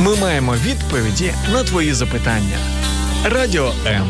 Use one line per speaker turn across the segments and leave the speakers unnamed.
Ми маємо відповіді на твої запитання. Радіо М.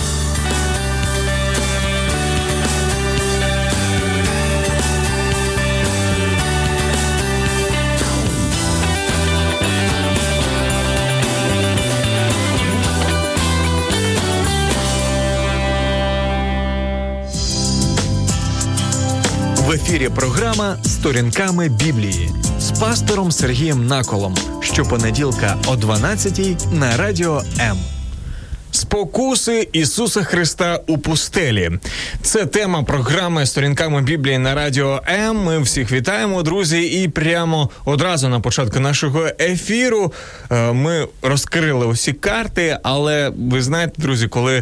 В ефірі програма «Сторінками Біблії» з пастором Сергієм Наколом щопонеділка о 12-й на Радіо М. Спокуси Ісуса Христа у пустелі. Це тема програми «Сторінками Біблії» на Радіо М. Ми всіх вітаємо, друзі, і прямо одразу на початку нашого ефіру ми розкрили усі карти, але ви знаєте, друзі, коли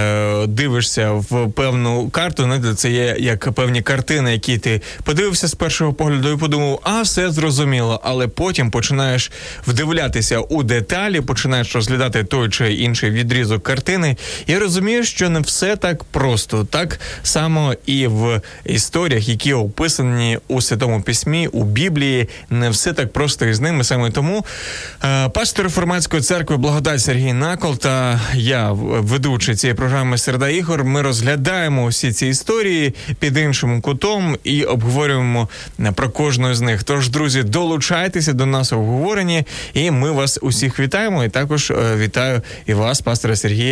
дивишся в певну карту, це є як певні картини, які ти подивився з першого погляду і подумав, все зрозуміло, але потім починаєш вдивлятися у деталі, починаєш розглядати той чи інший відрізок картини, і розумієш, що не все так просто. Так само і в історіях, які описані у Святому Письмі, у Біблії, не все так просто із ними. Саме тому пастор Реформатської церкви Благодать Сергій Накол та я, ведучий цієї програми Середа Ігор, ми розглядаємо всі ці історії під іншим кутом і обговорюємо про кожну з них. Тож, друзі, долучайтеся до нас у обговоренні, і ми вас усіх вітаємо, і також вітаю і вас, пастора Сергія,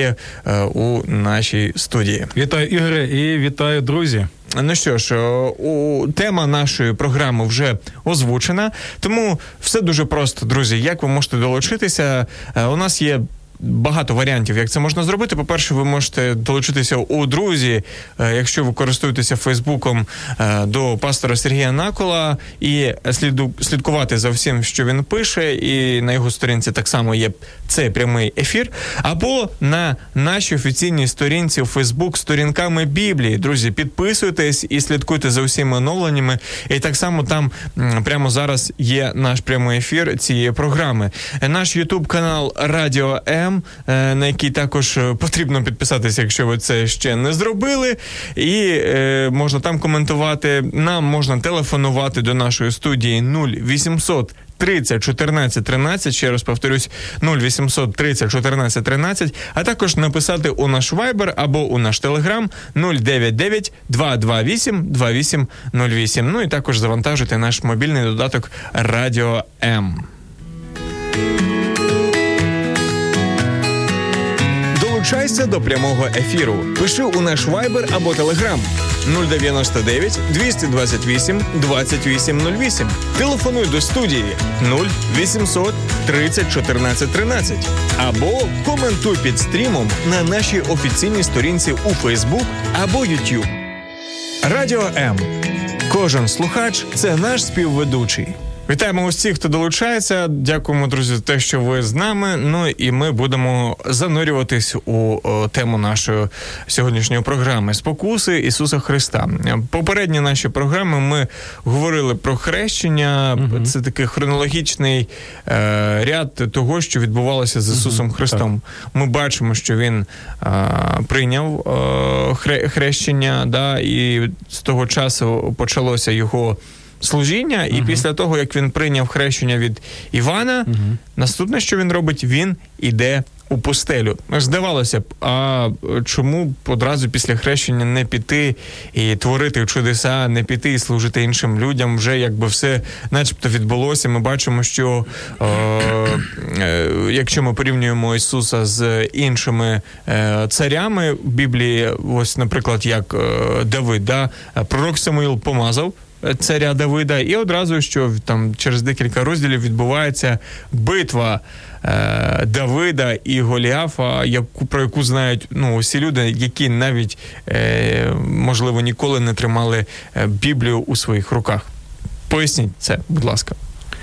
у нашій студії.
Вітаю, Ігоре, і вітаю, друзі.
Ну що ж, тема нашої програми вже озвучена, тому все дуже просто, друзі. Як ви можете долучитися? У нас є багато варіантів, як це можна зробити. По-перше, ви можете долучитися у друзі, якщо ви користуєтеся Фейсбуком, до пастора Сергія Накола і слідкувати за всім, що він пише, і на його сторінці так само є цей прямий ефір, або на нашій офіційній сторінці у Фейсбук «Сторінками Біблії». Друзі, підписуйтесь і слідкуйте за усіма оновленнями, і так само там прямо зараз є наш прямий ефір цієї програми. Наш YouTube-канал Радіо М, на який також потрібно підписатися, якщо ви це ще не зробили. І можна там коментувати. Нам можна телефонувати до нашої студії 0800 30 14 13, ще раз повторюсь, 0800 30 14 13, а також написати у наш Viber або у наш Telegram 099 228 2808. Ну і також завантажити наш мобільний додаток Радіо М. Долучайся до прямого ефіру. Пиши у наш Viber або Telegram 099 228 2808. Телефонуй до студії 0800 30 14 13. Або коментуй під стрімом на нашій офіційній сторінці у Facebook або YouTube. Радіо М. Кожен слухач – це наш співведучий. Вітаємо усіх, хто долучається. Дякуємо, друзі, за те, що ви з нами. Ну і ми будемо занурюватись у тему нашої сьогоднішньої програми «Спокуси Ісуса Христа». Попередні наші програми ми говорили про хрещення. Це такий хронологічний ряд того, що відбувалося з Ісусом Христом. Ми бачимо, що Він прийняв хрещення, да, і з того часу почалося Його служіння, і після того, як він прийняв хрещення від Івана, наступне, що він робить, він іде у пустелю. Здавалося б, а чому одразу після хрещення не піти і творити чудеса, не піти і служити іншим людям? Вже якби все начебто відбулося. Ми бачимо, що якщо ми порівнюємо Ісуса з іншими царями в Біблії, ось, наприклад, як Давид, да? Пророк Самуїл помазав царя Давида, і одразу, що там через декілька розділів відбувається битва Давида і Голіафа, про яку знають усі люди, які навіть, можливо, ніколи не тримали Біблію у своїх руках. Поясніть це, будь ласка.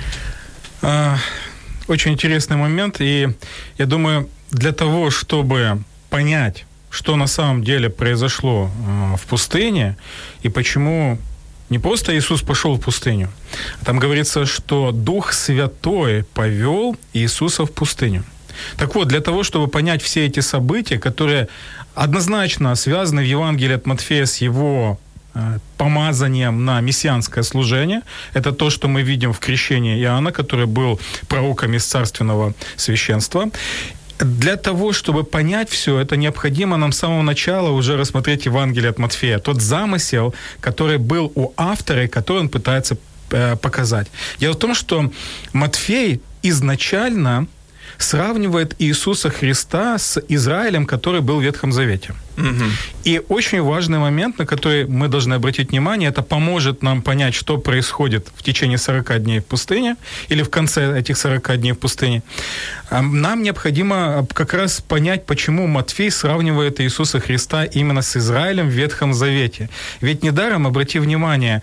Очень интересный момент, и я думаю, для того, чтобы понять, что на самом деле произошло в пустыне, и почему не просто Иисус пошел в пустыню, а там говорится, что Дух Святой повел Иисуса в пустыню. Так вот, для того, чтобы понять все эти события, которые однозначно связаны в Евангелии от Матфея с его помазанием на мессианское служение. Это то, что мы видим в крещении Иоанна, который был пророком из царственного священства. Для того, чтобы понять все это, необходимо нам с самого начала уже рассмотреть Евангелие от Матфея. Тот замысел, который был у автора, и который он пытается показать. Дело в том, что Матфей изначально сравнивает Иисуса Христа с Израилем, который был в Ветхом Завете. Угу. И очень важный момент, на который мы должны обратить внимание, это поможет нам понять, что происходит в течение 40 дней в пустыне или в конце этих 40 дней в пустыне. Нам необходимо как раз понять, почему Матфей сравнивает Иисуса Христа именно с Израилем в Ветхом Завете. Ведь недаром, обрати внимание,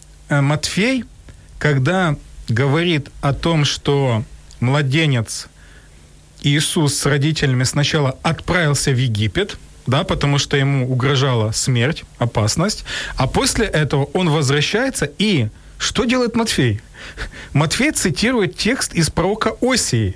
Матфей, когда говорит о том, что младенец Иисус с родителями сначала отправился в Египет, да, потому что ему угрожала смерть, опасность, а после этого он возвращается, и что делает Матфей? Матфей цитирует текст из пророка Осии.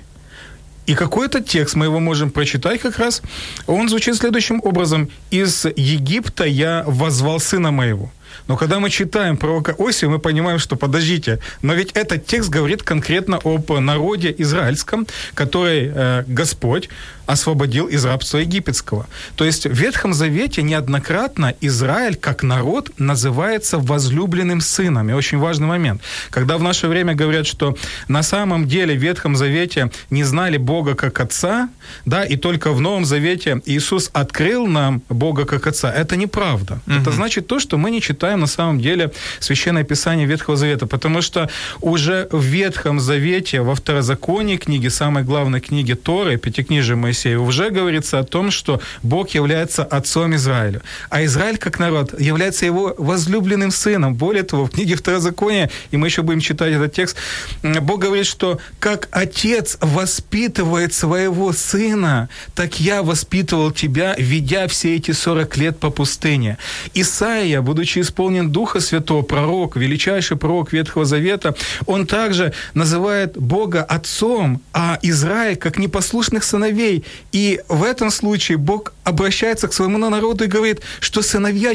И какой-то текст, мы его можем прочитать как раз, он звучит следующим образом: «Из Египта я воззвал сына моего». Но когда мы читаем пророка Осию, мы понимаем, что подождите, но ведь этот текст говорит конкретно об народе израильском, который Господь освободил из рабства египетского. То есть в Ветхом Завете неоднократно Израиль как народ называется возлюбленным сыном. И очень важный момент. Когда в наше время говорят, что на самом деле в Ветхом Завете не знали Бога как Отца, да, и только в Новом Завете Иисус открыл нам Бога как Отца, это неправда. Это значит то, что мы не читаем на самом деле Священное Писание Ветхого Завета, потому что уже в Ветхом Завете, во Второзаконии книге, самой главной книге Торы, Пятикнижие Моисея, уже говорится о том, что Бог является отцом Израилю. А Израиль, как народ, является его возлюбленным сыном. Более того, в книге Второзакония, и мы еще будем читать этот текст, Бог говорит, что как отец воспитывает своего сына, так я воспитывал тебя, ведя все эти 40 лет по пустыне. Исаия, будучи исполнен Духа Святого, пророк, величайший пророк Ветхого Завета, он также называет Бога отцом, а Израиль как непослушных сыновей. И в этом случае Бог обращается к своему народу и говорит, что сыновья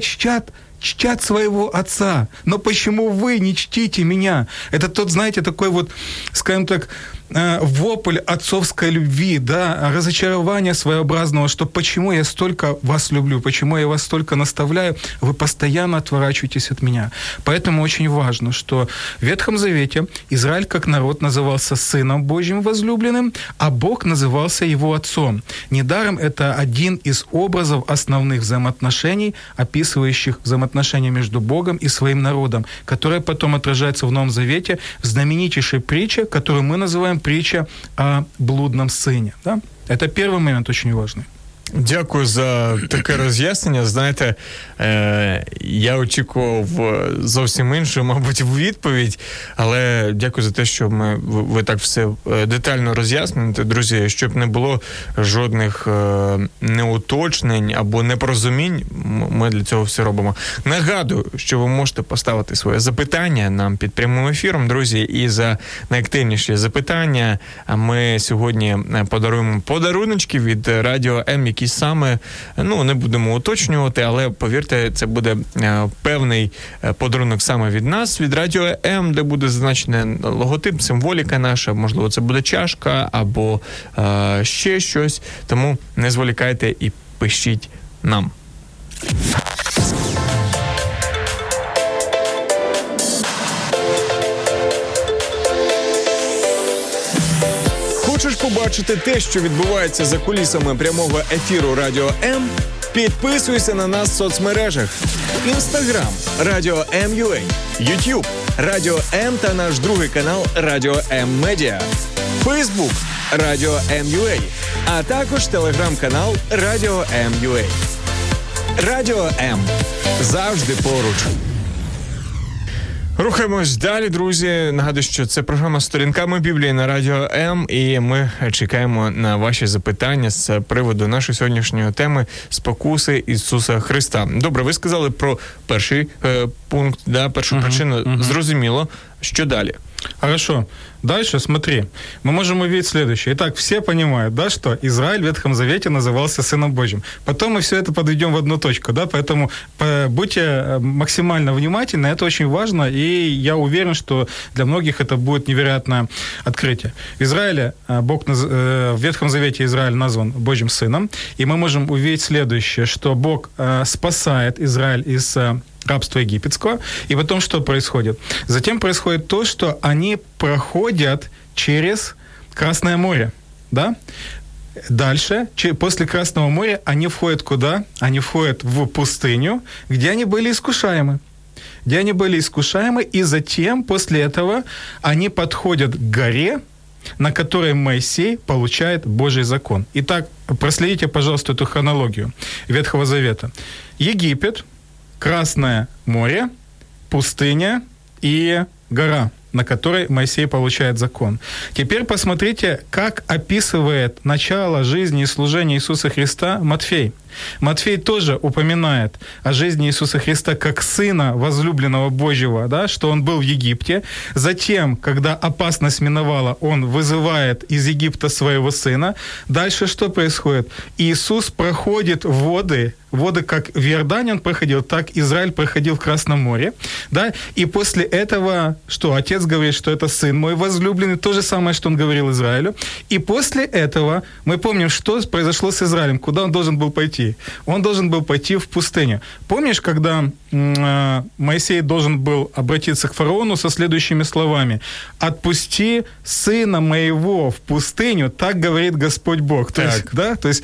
чтят своего отца, но почему вы не чтите меня? Это тот, знаете, такой вот, скажем так, вопль отцовской любви, да, разочарование своеобразного, что почему я столько вас люблю, почему я вас столько наставляю, вы постоянно отворачиваетесь от меня. Поэтому очень важно, что в Ветхом Завете Израиль как народ назывался сыном Божьим возлюбленным, а Бог назывался его отцом. Недаром это один из образов основных взаимоотношений, описывающих взаимоотношения между Богом и своим народом, которые потом отражаются в Новом Завете в знаменитейшей притче, которую мы называем притча о блудном сыне. Да? Это первый момент очень важный.
Дякую за таке роз'яснення. Знаєте, я очікував зовсім іншу, мабуть, відповідь, але дякую за те, що ви так все детально роз'ясните. Друзі, щоб не було жодних неуточнень або непорозумінь, ми для цього все робимо. Нагадую, що ви можете поставити своє запитання нам під прямим ефіром, друзі, і за найактивніші запитання ми сьогодні подаруємо подаруночки від Радіо М, які саме, не будемо уточнювати, але, повірте, це буде певний подарунок саме від нас, від Радіо М, де буде зазначений логотип, символіка наша, можливо, це буде чашка або ще щось, тому не зволікайте і пишіть нам. Хочеш побачити те, що відбувається за кулісами прямого ефіру Радіо М? Підписуйся на нас в соцмережах. Інстаграм – Радіо М.UA, Ютуб – Радіо М та наш другий канал Радіо М Медіа, Фейсбук – Радіо М.UA, а також телеграм-канал Радіо М.UA. Радіо М. Завжди поруч. Рухаємось далі, друзі. Нагадую, що це програма «Сторінками Біблії» на Радіо М, і ми чекаємо на ваші запитання з приводу нашої сьогоднішньої теми «Спокуси Ісуса Христа». Добре, ви сказали про перший пункт, да, першу причину. Зрозуміло. Що далі?
Хорошо. Дальше, смотри, мы можем увидеть следующее. Итак, все понимают, да, что Израиль в Ветхом Завете назывался Сыном Божьим. Потом мы все это подведем в одну точку, да, поэтому будьте максимально внимательны, это очень важно, и я уверен, что для многих это будет невероятное открытие. В Израиле, в Ветхом Завете Израиль назван Божьим Сыном, и мы можем увидеть следующее, что Бог спасает Израиль из рабства египетского. И потом что происходит? Затем происходит то, что они проходят через Красное море. Да? Дальше, после Красного моря, они входят куда? Они входят в пустыню, где они были искушаемы. И затем, после этого, они подходят к горе, на которой Моисей получает Божий закон. Итак, проследите, пожалуйста, эту хронологию Ветхого Завета. Египет, Красное море, пустыня и гора, на которой Моисей получает закон. Теперь посмотрите, как описывает начало жизни и служения Иисуса Христа Матфей. Матфей тоже упоминает о жизни Иисуса Христа как Сына возлюбленного Божьего, да, что Он был в Египте. Затем, когда опасность миновала, Он вызывает из Египта своего Сына. Дальше что происходит? Иисус проходит воды как в Иордане Он проходил, так Израиль проходил в Красном море. Да? И после этого, что Отец говорит, что это Сын мой возлюбленный, то же самое, что Он говорил Израилю. И после этого мы помним, что произошло с Израилем, куда он должен был пойти. Он должен был пойти в пустыню. Помнишь, когда Моисей должен был обратиться к фараону со следующими словами: «Отпусти сына моего в пустыню, так говорит Господь Бог». То есть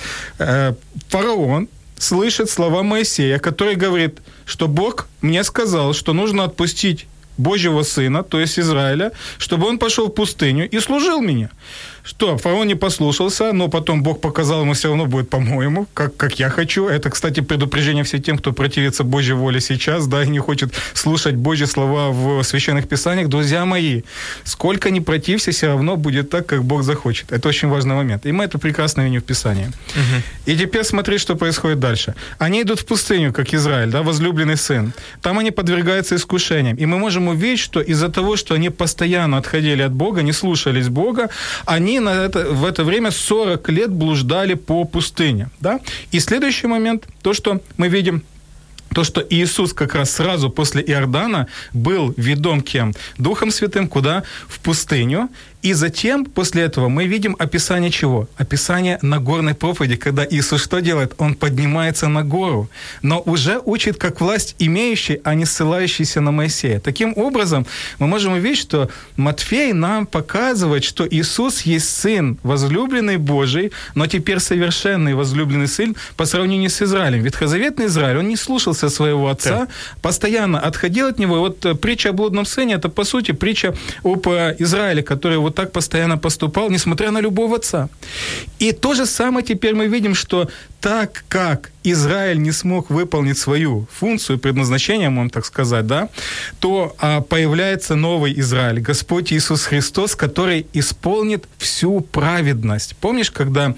фараон слышит слова Моисея, который говорит, что Бог мне сказал, что нужно отпустить Божьего Сына, то есть Израиля, чтобы он пошел в пустыню и служил мне. Что, фараон не послушался, но потом Бог показал ему, все равно будет по-моему, как я хочу. Это, кстати, предупреждение всем тем, кто противится Божьей воле сейчас, да, и не хочет слушать Божьи слова в Священных Писаниях. Друзья мои, сколько ни протився, все равно будет так, как Бог захочет. Это очень важный момент. И мы это прекрасно видим в Писании. И теперь смотри, что происходит дальше. Они идут в пустыню, как Израиль, да, возлюбленный сын. Там они подвергаются искушениям. И мы можем увидеть, что из-за того, что они постоянно отходили от Бога, не слушались Бога, они в это время 40 лет блуждали по пустыне. Да? И следующий момент, то, что мы видим, то, что Иисус как раз сразу после Иордана был ведом кем? Духом Святым куда? В пустыню. И затем, после этого, мы видим описание чего? Описание Нагорной проповеди, когда Иисус что делает? Он поднимается на гору, но уже учит как власть имеющий, а не ссылающийся на Моисея. Таким образом, мы можем увидеть, что Матфей нам показывает, что Иисус есть Сын, возлюбленный Божий, но теперь совершенный возлюбленный Сын по сравнению с Израилем. Ветхозаветный Израиль, он не слушался своего отца, постоянно отходил от него. И вот притча о блудном сыне, это, по сути, притча об Израиле, который вот так постоянно поступал, несмотря на любовь отца. И то же самое теперь мы видим, что так как Израиль не смог выполнить свою функцию, предназначение, можно так сказать, да, то появляется новый Израиль, Господь Иисус Христос, который исполнит всю праведность. Помнишь, когда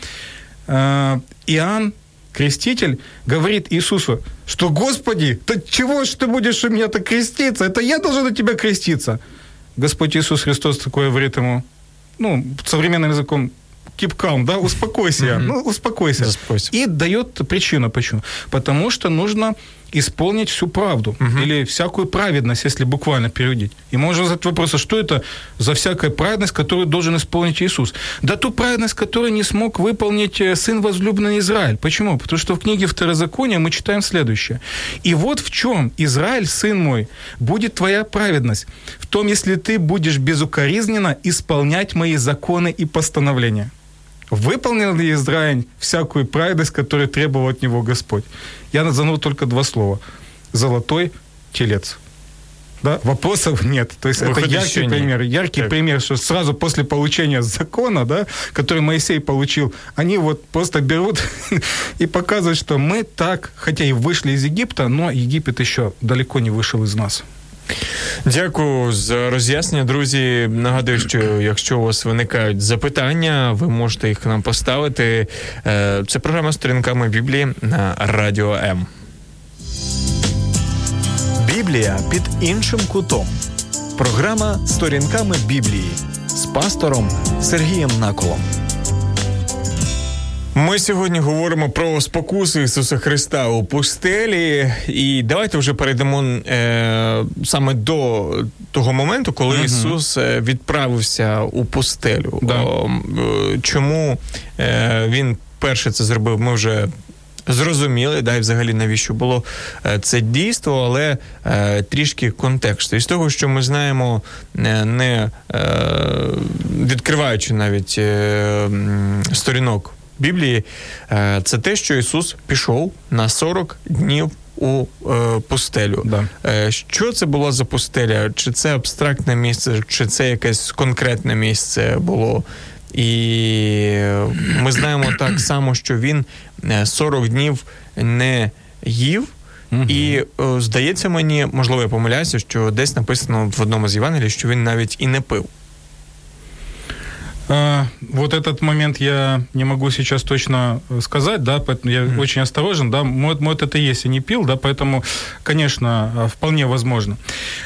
Иоанн Креститель говорит Иисусу, что «Господи, ты чего ж ты будешь у меня так креститься? Это я должен у тебя креститься». Господь Иисус Христос такое говорит ему, современным языком, keep calm, да, успокойся, успокойся. И дает причину, почему. Потому что нужно исполнить всю правду или всякую праведность, если буквально переводить. И можно задать вопрос, а что это за всякая праведность, которую должен исполнить Иисус? Да ту праведность, которую не смог выполнить сын возлюбленный Израиль. Почему? Потому что в книге Второзакония мы читаем следующее. «И вот в чем, Израиль, сын мой, будет твоя праведность, в том, если ты будешь безукоризненно исполнять мои законы и постановления». Выполнил ли Израиль всякую праведность, которую требовал от него Господь? Я назову только 2 слова. Золотой телец. Да? Вопросов нет. То есть это яркий пример, что сразу после получения закона, да, который Моисей получил, они вот просто берут и показывают, что мы так, хотя и вышли из Египта, но Египет еще далеко не вышел из нас.
Дякую за роз'яснення, друзі. Нагадую, що якщо у вас виникають запитання, ви можете їх нам поставити. Це програма «Сторінками Біблії» на Радіо М. Біблія під іншим кутом. Програма «Сторінками Біблії» з пастором Сергієм Наколом. Ми сьогодні говоримо про спокуси Ісуса Христа у пустелі. І давайте вже перейдемо саме до того моменту, коли Ісус відправився у пустелю.
Да.
Чому Він перше це зробив, ми вже зрозуміли, і взагалі навіщо було це дійство, але трішки контексту. І з того, що ми знаємо, не відкриваючи навіть сторінок Біблії, це те, що Ісус пішов на 40 днів у пустелю.
Да.
Що це було за пустеля? Чи це абстрактне місце, чи це якесь конкретне місце було? І ми знаємо так само, що він 40 днів не їв, і здається мені, можливо, я помиляюся, що десь написано в одному з Євангелій, що він навіть і не пив.
Вот этот момент я не могу сейчас точно сказать, да, поэтому я очень осторожен, да, может это и есть и не пил, да, поэтому, конечно, вполне возможно.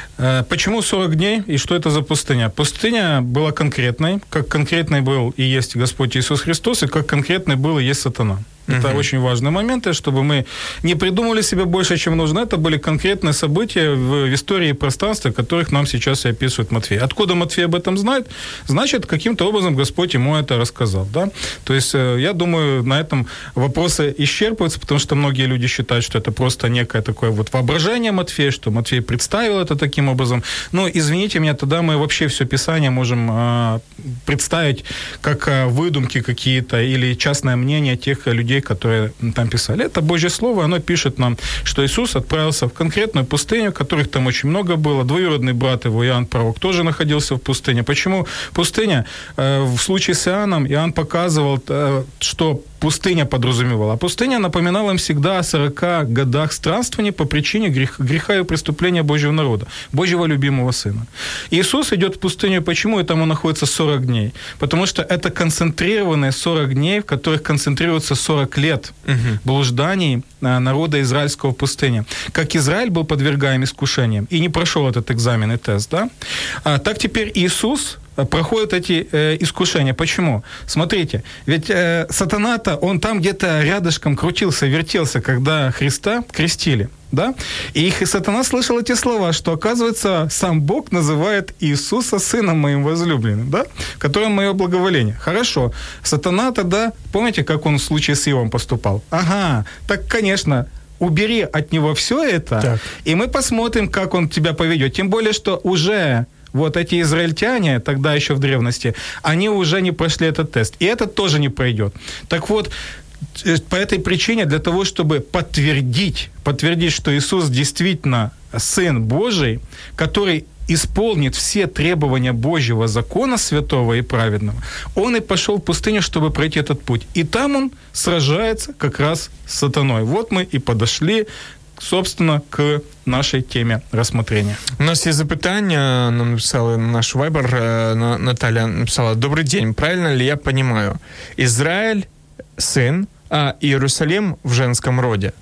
Почему 40 дней и что это за пустыня? Пустыня была конкретной, как конкретной был и есть Господь Иисус Христос, и как конкретной был и есть сатана. Это очень важные моменты, чтобы мы не придумывали себе больше, чем нужно. Это были конкретные события в истории и пространстве, которых нам сейчас и описывает Матфей. Откуда Матфей об этом знает? Значит, каким-то образом Господь ему это рассказал. Да? То есть, я думаю, на этом вопросы исчерпываются, потому что многие люди считают, что это просто некое такое вот воображение Матфея, что Матфей представил это таким образом. Но, извините меня, тогда мы вообще все Писание можем представить как выдумки какие-то или частное мнение тех людей, которые там писали. Это Божье Слово, оно пишет нам, что Иисус отправился в конкретную пустыню, которых там очень много было. Двоюродный брат его, Иоанн Пророк, тоже находился в пустыне. Почему пустыня? В случае с Иоанном Иоанн показывал, что пустыня подразумевала. А пустыня напоминала им всегда о 40 годах странствований по причине греха и преступления Божьего народа, Божьего любимого Сына. Иисус идет в пустыню. Почему? И там он находится 40 дней. Потому что это концентрированные 40 дней, в которых концентрируется 40 лет блужданий народа израильского в пустыне. Как Израиль был подвергаем искушениям и не прошел этот экзамен и тест, да? Так теперь Иисус проходят эти искушения. Почему? Смотрите, ведь сатана-то, он там где-то рядышком крутился, вертелся, когда Христа крестили, да? И сатана слышал эти слова, что, оказывается, сам Бог называет Иисуса сыном моим возлюбленным, да? В котором мое благоволение. Хорошо. Сатана тогда, помните, как он в случае с Иовом поступал? Ага, так, конечно, убери от него все это, так. И мы посмотрим, как он тебя поведет. Тем более, что уже вот эти израильтяне, тогда еще в древности, они уже не прошли этот тест. И этот тоже не пройдет. Так вот, по этой причине, для того, чтобы подтвердить, что Иисус действительно Сын Божий, который исполнит все требования Божьего закона святого и праведного, он и пошел в пустыню, чтобы пройти этот путь. И там он сражается как раз с сатаной. Вот мы и подошли, собственно, к нашій темі розгляду.
У нас є запитання, нам написали на наш вайбер, Наталя написала: «Добрый день, правильно ли я понимаю? Израиль – сын, а Иерусалим в женском роде?»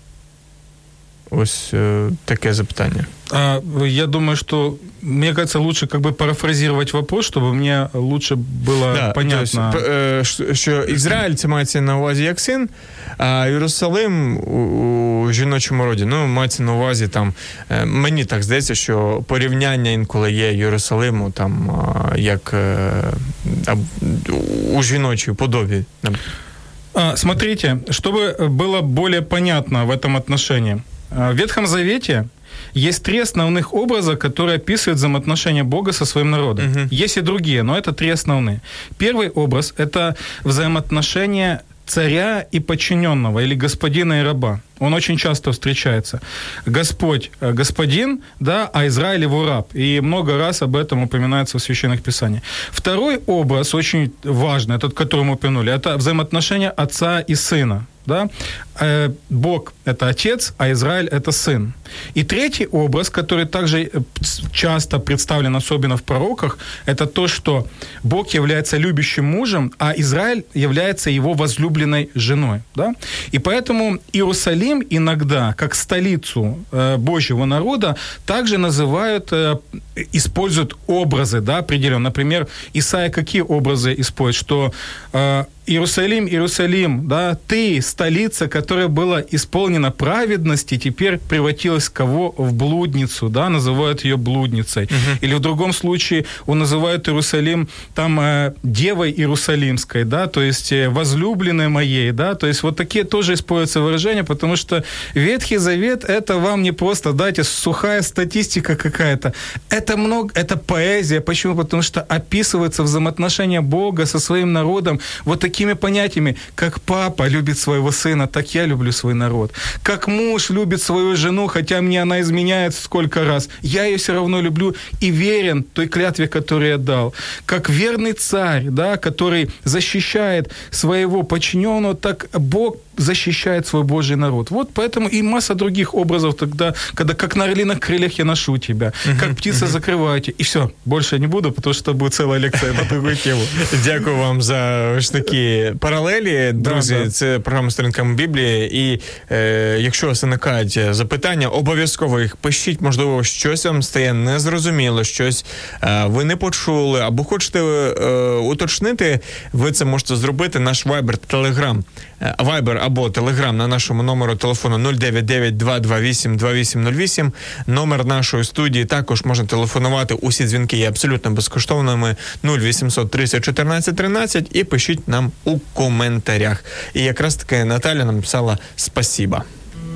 Ось таке запитання.
Я думаю, что, мне кажется, лучше как бы парафразировать вопрос, чтобы мне лучше было понятно.
Тобто, що Ізраїль це мається на увазі як син, а Єрусалим у жіночому роді. Ну, мається на увазі там, мені так здається, що порівняння інколи є Єрусалиму там, як у жіночій подобі.
Смотрите, чтобы было более понятно в этом отношении. В Ветхом Завете есть 3 основных образа, которые описывают взаимоотношения Бога со своим народом. Есть и другие, но это 3 основные. Первый образ – это взаимоотношения царя и подчиненного, или господина и раба. Он очень часто встречается. Господь – господин, да, а Израиль – его раб. И много раз об этом упоминается в Священных Писаниях. Второй образ, очень важный, тот, который мы упомянули, это взаимоотношения отца и сына. да? Бог – это Отец, а Израиль – это Сын. И третий образ, который также часто представлен, особенно в пророках, это то, что Бог является любящим мужем, а Израиль является его возлюбленной женой. Да? И поэтому Иерусалим иногда, как столицу Божьего народа, также называют, используют образы, да, определенно. Например, Исаия какие образы использует? Что Иерусалим, Иерусалим, да, ты, столица, которая была исполнена праведности, теперь превратилась кого? В блудницу, да, называют ее блудницей. Или в другом случае он называет Иерусалим там девой Иерусалимской, да, то есть возлюбленной моей, да, то есть вот такие тоже используются выражения, потому что Ветхий Завет — это вам не просто, дайте, сухая статистика какая-то, это поэзия. Почему? Потому что описывается взаимоотношения Бога со своим народом вот такими понятиями, как папа любит своего сына, так я люблю свой народ. Как муж любит свою жену, хотя мне она изменяет сколько раз, я ее все равно люблю и верен той клятве, которую я дал. Как верный царь, да, который защищает своего подчиненного, так Бог защищает свой Божий народ. Вот поэтому и масса других образов тогда, когда как на орлиных крыльях я ношу тебя, как птица закрываю тебя. И все, больше я не буду, потому что будет целая лекція на другу тему.
Дякую вам за такі паралелі. Друзі, це програма «Сторінками Біблії». І якщо у вас виникають запитання, обов'язково їх пишіть. Можливо, щось вам стає незрозуміло, щось ви не почули, або хочете уточнити, ви це можете зробити. Наш Viber, або Telegram на нашому номеру телефону 099-228-2808. Номер нашої студії, також можна телефонувати. Усі дзвінки є абсолютно безкоштовними. 0800 30 14 13 і пишіть нам у коментарях. І якраз таки Наталя нам писала «Спасіба».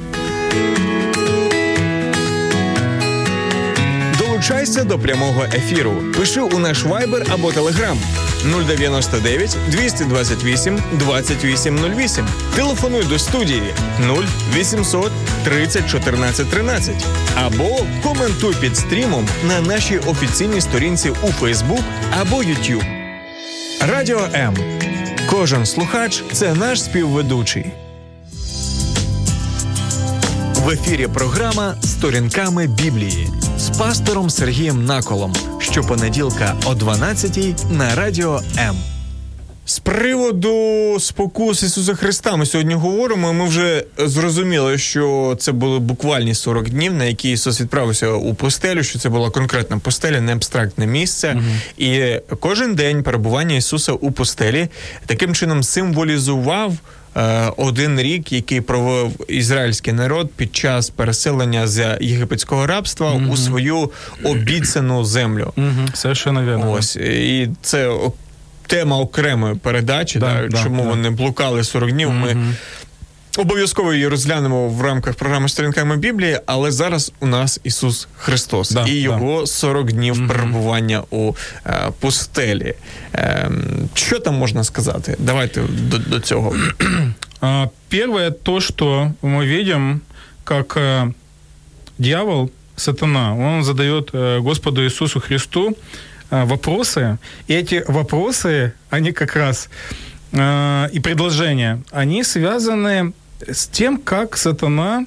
Долучайся до прямого ефіру. Пиши у наш Viber або Telegram 099 228 2808. Телефонуй до студії 0800 30 14 13. Або коментуй під стрімом на нашій офіційній сторінці у Facebook або YouTube. Радіо М. Кожен слухач – це наш співведучий. В ефірі програма «Сторінками Біблії» з пастором Сергієм Наколом. Щопонеділка о 12-й на Радіо М. З приводу спокус Ісуса Христа ми сьогодні говоримо. Ми вже зрозуміли, що це були буквальні 40 днів, на які Ісус відправився у пустелю, що це була конкретна пустеля, не абстрактне місце. І кожен день перебування Ісуса у пустелі таким чином символізував один рік, який провів ізраїльський народ під час переселення з єгипетського рабства у свою обіцяну землю.
Совершенно вірно.
Ось, і це тема окремої передачі, чому вони блукали 40 днів. Ми обов'язково її розглянемо в рамках програми «Сторінками Біблії», але зараз у нас Ісус Христос і Його 40 днів перебування у пустелі. Що там можна сказати? Давайте до цього.
Первое, то, что мы видим, как дьявол, сатана, он задает Господу Иисусу Христу вопросы, и эти вопросы, они как раз, и предложения, они связаны с тем, как сатана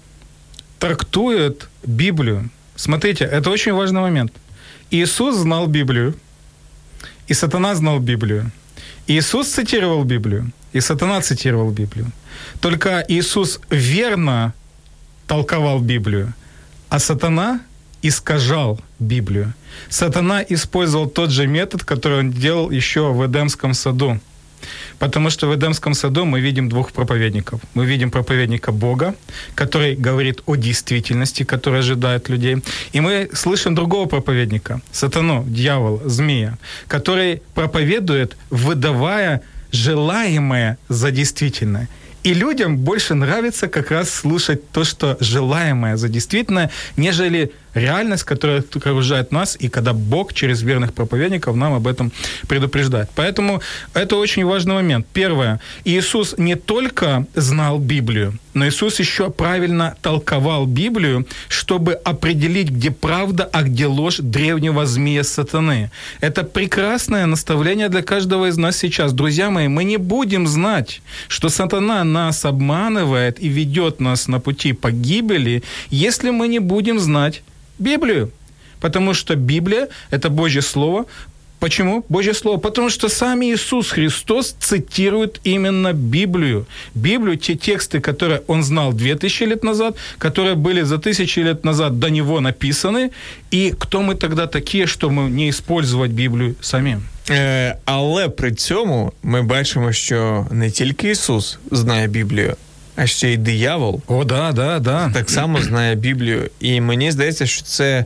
трактует Библию. Смотрите, это очень важный момент. Иисус знал Библию, и сатана знал Библию. Иисус цитировал Библию, и сатана цитировал Библию. Только Иисус верно толковал Библию, а сатана искажал Библию. Сатана использовал тот же метод, который он делал еще в Эдемском саду. Потому что в Эдемском саду мы видим двух проповедников. Мы видим проповедника Бога, который говорит о действительности, которая ожидает людей. И мы слышим другого проповедника, сатану, дьявола, змея, который проповедует, выдавая желаемое за действительное. И людям больше нравится как раз слушать то, что желаемое за действительное, нежели реальность, которая окружает нас, и когда Бог через верных проповедников нам об этом предупреждает. Поэтому это очень важный момент. Первое. Иисус не только знал Библию, но Иисус еще правильно толковал Библию, чтобы определить, где правда, а где ложь древнего змея сатаны. Это прекрасное наставление для каждого из нас сейчас. Друзья мои, мы не будем знать, что сатана нас обманывает и ведет нас на пути погибели, если мы не будем знать Библию. Потому что Библия – это Божье Слово. Почему Божье Слово? Потому что сам Иисус Христос цитирует именно Библию. Библию, те тексты, которые Он знал 2000 лет назад, которые были за 1000 лет назад до Него написаны. И кто мы тогда такие, чтобы не использовать Біблію самим?
Але при цьому ми бачимо, що не тільки Ісус знає Біблію, а ще й диявол.
О, да.
Так само знає Біблію. І мені здається, що це...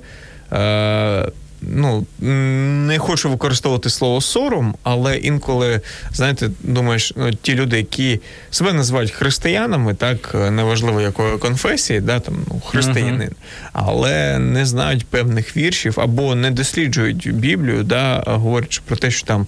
не хочу використовувати слово сором, але інколи, знаєте, думаєш, ті люди, які себе називають християнами, так, неважливо якої конфесії, да, там, християнин, але не знають певних віршів або не досліджують Біблію, да, говорячи про те, що там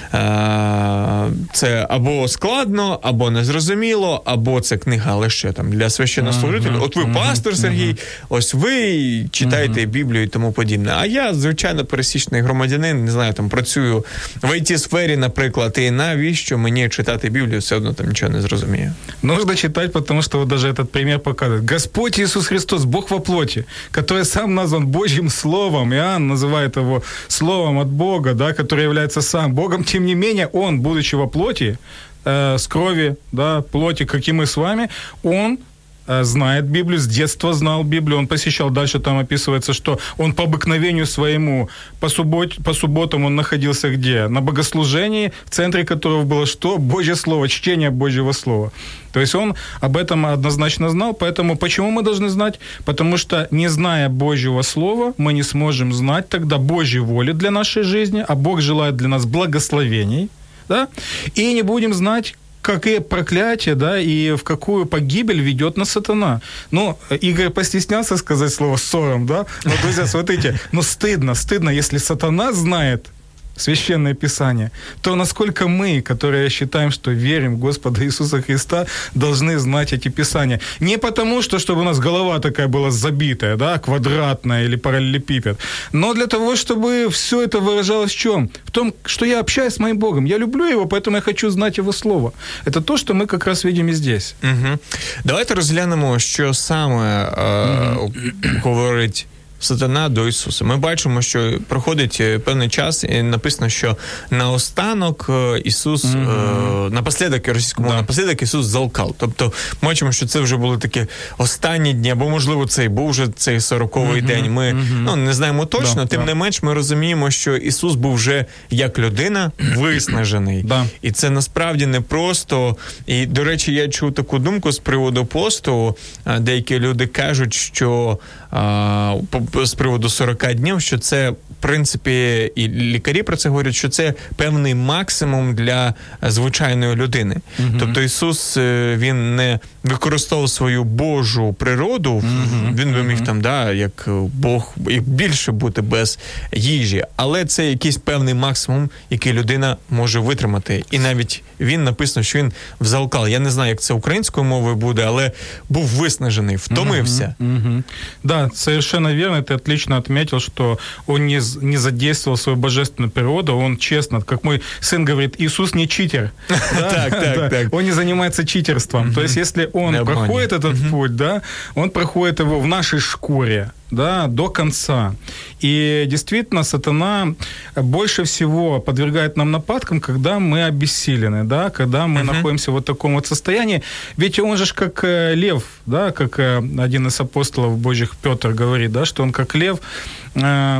це або складно, або незрозуміло, або це книга, але ще там для священнослужителя. От ви пастор Сергій, ось ви читаєте Біблію і тому подібне. А я, звичайно, пересічний громадянин, не знаю, там працюю в IT-сфері, наприклад, і навіщо мені читати Біблію, все одно там нічого не зрозумію.
Нужно читать, потому что вот даже этот пример показывает. Господь Иисус Христос, Бог во плоти, который сам назван Божьим Словом. Иоанн называет его Словом от Бога, да, который является сам Богом. Тем не менее, Он, будучи во плоти, с крови, да, плоти, как и мы с вами, Он знает Библию, с детства знал Библию, он посещал, дальше там описывается, что он по обыкновению своему, по субботам он находился где? На богослужении, в центре которого было что? Божье Слово, чтение Божьего Слова. То есть он об этом однозначно знал, поэтому почему мы должны знать? Потому что, не зная Божьего Слова, мы не сможем знать тогда Божьей воли для нашей жизни, а Бог желает для нас благословений, да? И не будем знать, какие проклятия, да, и в какую погибель ведет нас сатана. Ну, Игорь постеснялся сказать слово «ссором», да? Но, друзья, смотрите, стыдно, если сатана знает Священное Писание, то насколько мы, которые считаем, что верим в Господа Иисуса Христа, должны знать эти Писания. Не потому, что чтобы у нас голова такая была забитая, да, квадратная или параллелепипед, но для того, чтобы все это выражалось в чем? В том, что я общаюсь с моим Богом. Я люблю Его, поэтому я хочу знать Его Слово. Это то, что мы как раз видим и здесь.
Угу. Давайте розглянемо, що саме говорить сатана до Ісуса. Ми бачимо, що проходить певний час, і написано, що наостанок Ісус, напоследок, російському, напоследок Ісус залкав. Тобто, ми бачимо, що це вже були такі останні дні, або, можливо, це і був вже цей 40-й день. Ми не знаємо точно, тим не менш ми розуміємо, що Ісус був вже як людина виснажений. І це насправді не просто. І, до речі, я чув таку думку з приводу посту. Деякі люди кажуть, що з приводу 40 днів, що це, в принципі, і лікарі про це говорять, що це певний максимум для звичайної людини. Тобто Ісус, він не використовував свою Божу природу, він би міг там, як Бог, і більше бути без їжі, але це якийсь певний максимум, який людина може витримати. І навіть він написано, що він взалкав. Я не знаю, як це українською мовою буде, але був виснажений, втомився.
Да, совершенно верно. Ты отлично отметил, что он не задействовал свою божественную природу, он честно, как мой сын говорит, Иисус не читер. Так. Он не занимается читерством. То есть, если он проходит этот путь, он проходит его в нашей шкуре, до конца. И действительно, сатана больше всего подвергает нам нападкам, когда мы обессилены, когда мы находимся в вот таком вот состоянии. Ведь он же как лев, как один из апостолов Божьих, Петр, говорит, что он как лев,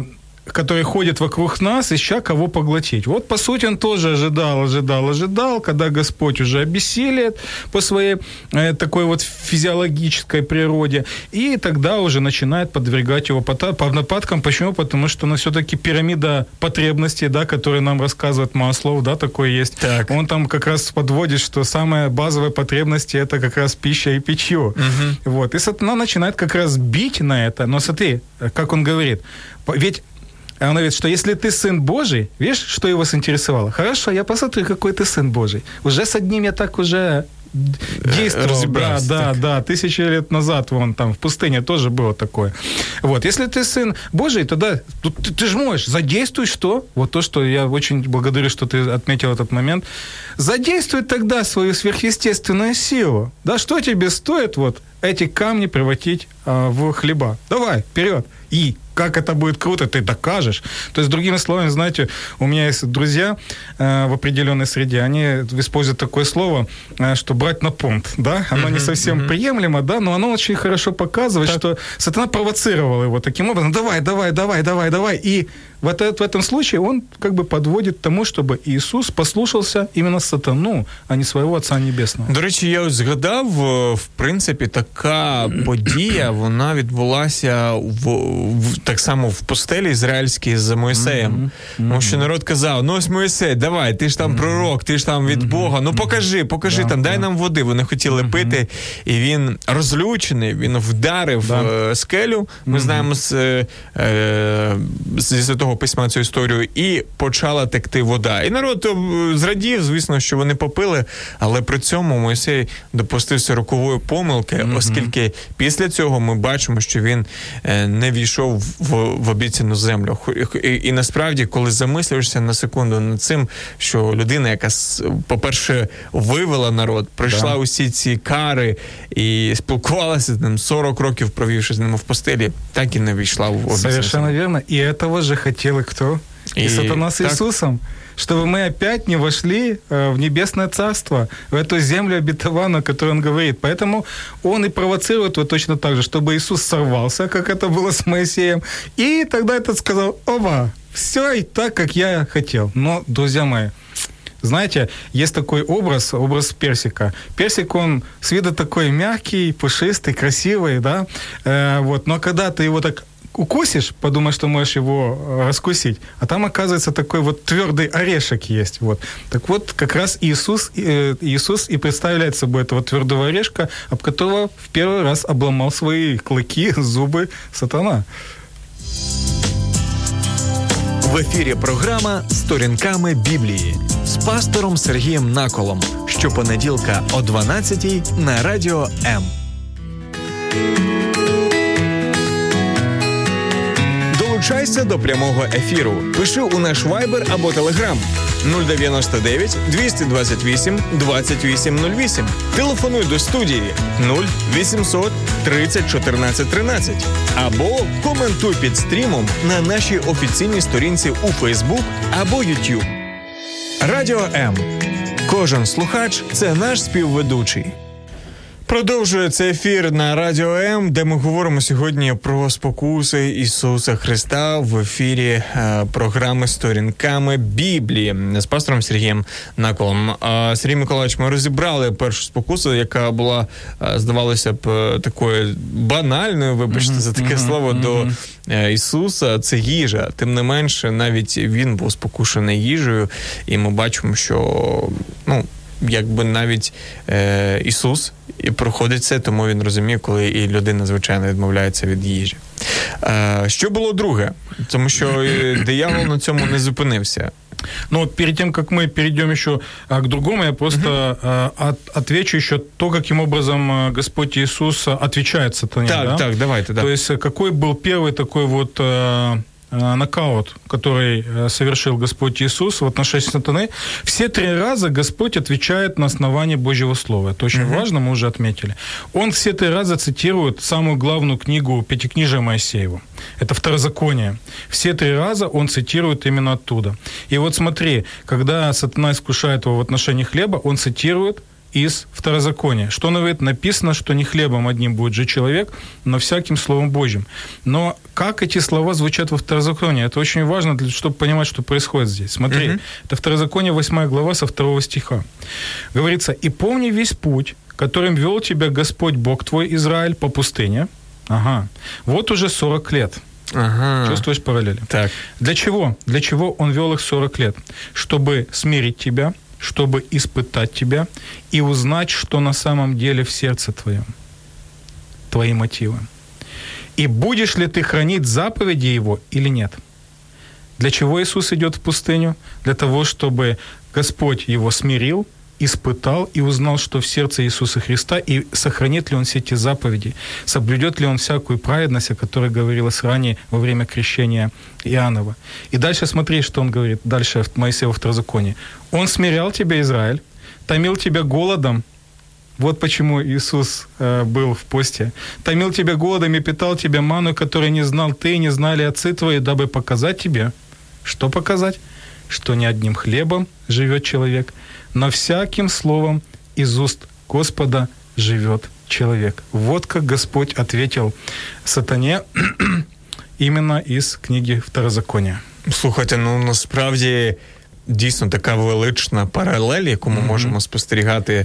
который ходит вокруг нас, ища кого поглотить. Вот, по сути, он тоже ожидал, когда Господь уже обессилит по своей такой вот физиологической природе, и тогда уже начинает подвергать его нападкам. Почему? Потому что, все-таки пирамида потребностей, да, которую нам рассказывает Маслоу, да, такой есть. Так. Он там как раз подводит, что самые базовые потребности – это как раз пища и питье. Угу. Вот. И сатана начинает как раз бить на это. Но смотри, как он говорит. Ведь он говорит, что если ты сын Божий, видишь, что его заинтересовало? Хорошо, я посмотрю, какой ты сын Божий. Уже с одним я так уже действовал. Да, 1000 лет назад вон там в пустыне тоже было такое. Вот, если ты сын Божий, тогда ты же можешь, задействуй что? Вот то, что я очень благодарю, что ты отметил этот момент. Задействуй тогда свою сверхъестественную силу. Да, что тебе стоит вот эти камни превратить в хлеба? Давай, вперед. И как это будет круто, ты докажешь. То есть, другими словами, знаете, у меня есть друзья в определенной среде, они используют такое слово, что брать на понт, да, оно не совсем приемлемо, да, но оно очень хорошо показывает, так. Что сатана провоцировал его таким образом, давай, и в этом случае он как бы подводит к тому, чтобы Иисус послушался именно сатану, а не своего Отца Небесного.
До речі, я ось згадав, в принципі, така подія, вона відбулася так само в пустелі ізраїльській з Моїсеєм. Тому що народ казав, ось Моїсей, давай, ти ж там пророк, ти ж там від Бога, покажи, там, дай нам води. Вони хотіли пити, і він розлючений, він вдарив скелю, ми знаємо зі Святого Письма цю історію, і почала текти вода. І народ зрадів, звісно, що вони попили, але при цьому Мойсей допустився рокової помилки, оскільки після цього ми бачимо, що він не війшов в обіцяну землю. І насправді, коли замислюєшся на секунду над цим, що людина, яка, по-перше, вивела народ, пройшла усі ці кари і спілкувалася з ним, 40 років провівши з ним в пустелі, так і не війшла в обіцяну землю.
Совершенно верно. И этого же хотел и кто? И сатана с Иисусом. Чтобы мы опять не вошли в небесное царство, в эту землю обетованную, о которой он говорит. Поэтому он и провоцирует вот точно так же, чтобы Иисус сорвался, как это было с Моисеем, и тогда этот сказал, все и так, как я хотел. Но, друзья мои, знаете, есть такой образ персика. Персик, он с виду такой мягкий, пушистый, красивый, да, вот, но когда ты его так укусишь, подумаешь, что можешь его раскусить, а там, оказывается, такой вот твердый орешек есть. Вот. Так вот, как раз Иисус и представляет собой этого твердого орешка, об которого в первый раз обломал свои клыки, зубы сатана.
В ефірі програма «Сторінками Біблії» з пастором Сергієм Наколом. Щопонеділка о 12-й на Радіо М. Долучайся до прямого ефіру. Пиши у наш Viber або Telegram 099 228 2808. Телефонуй до студії 0800 30 14 13. Або коментуй під стрімом на нашій офіційній сторінці у Facebook або YouTube. Радіо М. Кожен слухач – це наш співведучий. Продовжується ефір на Радіо М, де ми говоримо сьогодні про спокуси Ісуса Христа в ефірі програми «Сторінками Біблії» з пастором Сергієм Наколом. Сергій Миколаївич, ми розібрали першу спокусу, яка була, здавалося б, такою банальною, вибачте за таке слово, до Ісуса. Це їжа. Тим не менше, навіть він був спокушений їжею, і ми бачимо, що, якби навіть Ісус і проходить це, тому він розумів, коли і людина, звичайно, відмовляється від їжі. Що було друге? Тому що диявол на цьому не зупинився.
Перед тем, как мы перейдем еще к другому, я просто отвечу еще то, каким образом Господь Иисус отвечает сатане.
Так, давайте.
То есть, какой был первый такой вот нокаут, который совершил Господь Иисус в отношении сатаны. Все 3 раза Господь отвечает на основании Божьего Слова. Это очень важно, мы уже отметили. Он все 3 раза цитирует самую главную книгу Пятикнижия Моисеева. Это Второзаконие. Все 3 раза он цитирует именно оттуда. И вот смотри, когда сатана искушает его в отношении хлеба, он цитирует из Второзакония. Что он говорит? Написано, что не хлебом одним будет жить человек, но всяким Словом Божьим. Но как эти слова звучат во Второзаконии? Это очень важно, чтобы понимать, что происходит здесь. Смотри, это Второзаконие, 8 глава, со 2 стиха. Говорится: «И помни весь путь, которым вел тебя Господь Бог твой, Израиль, по пустыне». Ага. Вот уже 40 лет.
Ага.
Чувствуешь параллели?
Так.
Для чего? Для чего он вел их 40 лет? Чтобы смирить тебя, чтобы испытать тебя и узнать, что на самом деле в сердце твоем, твои мотивы. И будешь ли ты хранить заповеди его или нет? Для чего Иисус идет в пустыню? Для того, чтобы Господь его смирил, испытал и узнал, что в сердце Иисуса Христа, и сохранит ли он все эти заповеди, соблюдет ли он всякую праведность, о которой говорилось ранее во время крещения Иоаннова. И дальше смотри, что он говорит, дальше в Моисеевом Второзаконии. «Он смирял тебя, Израиль, томил тебя голодом». Вот почему Иисус был в посте. «Томил тебя голодом и питал тебя манной, которой не знал ты, не знали отцы твои, дабы показать тебе». Что показать? Что не одним хлебом живет человек, но всяким словом из уст Господа живет человек. Вот как Господь ответил сатане именно из книги Второзакония.
Слухайте, насправді дійсно така велична паралель, яку ми можемо спостерігати,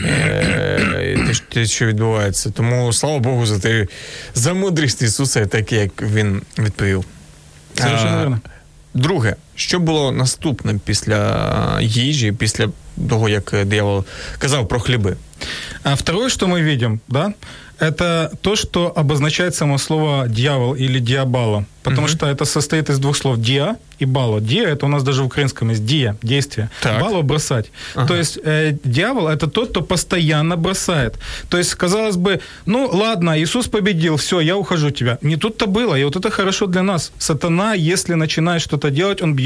те, що відбувається. Тому слава Богу за мудрість Ісуса, так як Він відповів.
Совершенно верно.
Друге, що було наступним після їжі, після того, як диявол казав про хліби?
А второе, что мы видим, да, это то, что обозначает само слово «дьявол» или «диабало». Потому что это состоит из двух слов «диа» и «бало». «Диа» — это у нас даже в украинском есть «дия» — действие. Так. «Бало» — бросать. Ага. То есть дьявол — это тот, кто постоянно бросает. То есть, казалось бы, ну ладно, Иисус победил, все, я ухожу от тебя. Не тут-то было, и вот это хорошо для нас. Сатана, если начинает что-то делать, он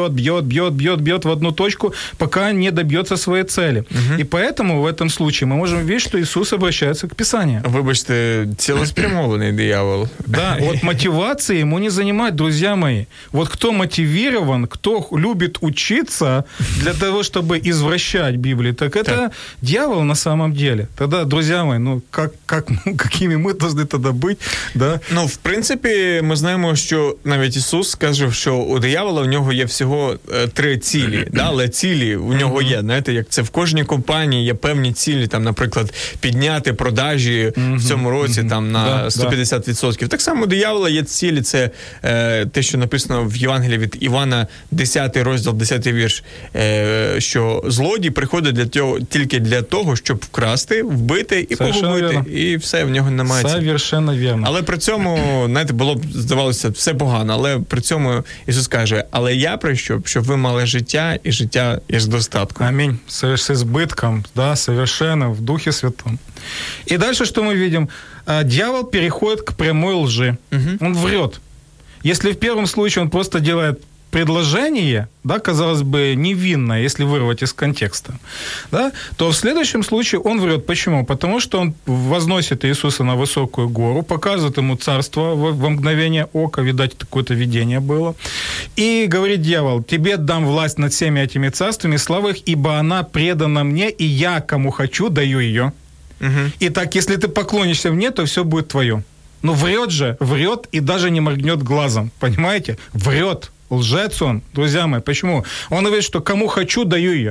бьет в одну точку, пока не добьется своей цели. Угу. И поэтому в этом случае мы можем видеть, что Иисус обращается к Писанию.
Вибачте, цілеспрямований диявол.
Да, вот мотивации ему не занимать, друзья мои. Вот кто мотивирован, кто любит учиться для того, чтобы извращать Библию, так это дьявол на самом деле. Тогда, друзья мои, ну какими мы должны тогда быть? Да?
Ну, в принципі, ми знаємо, що навіть Ісус сказав, що у диявола в нього є всього 3 цілі, да? Але цілі у нього є, знаєте, як це в кожній компанії є певні цілі, там, наприклад, підняти продажі в цьому році там на 150%. Так само у диявола є цілі, це те, що написано в Євангелії від Івана, 10 розділ, 10 вірш, що злодій приходить тільки для того, щоб вкрасти, вбити і погубити, і все, в нього немає цілі.
Совершенно вірно.
Але при цьому, знаєте, було б, здавалося, все погано, але при цьому Ісус каже, але я прийшов, щоб ви мали життя, і життя із достатком.
Аминь. С избытком, да, совершенно, в Духе Святом. И дальше что мы видим? Дьявол переходит к прямой лжи. Он врет. Если в первом случае он просто делает предложение, да, казалось бы, невинное, если вырвать из контекста, да, то в следующем случае он врет. Почему? Потому что он возносит Иисуса на высокую гору, показывает ему царство во мгновение ока, видать, какое-то видение было, и говорит дьявол: тебе дам власть над всеми этими царствами, слава их, ибо она предана мне, и я, кому хочу, даю ее. Итак, если ты поклонишься мне, то все будет твое. Ну, врет же, врет и даже не моргнет глазом, понимаете? Врет, лжец он, друзья мои. Почему? Он говорит, что кому хочу, даю ее.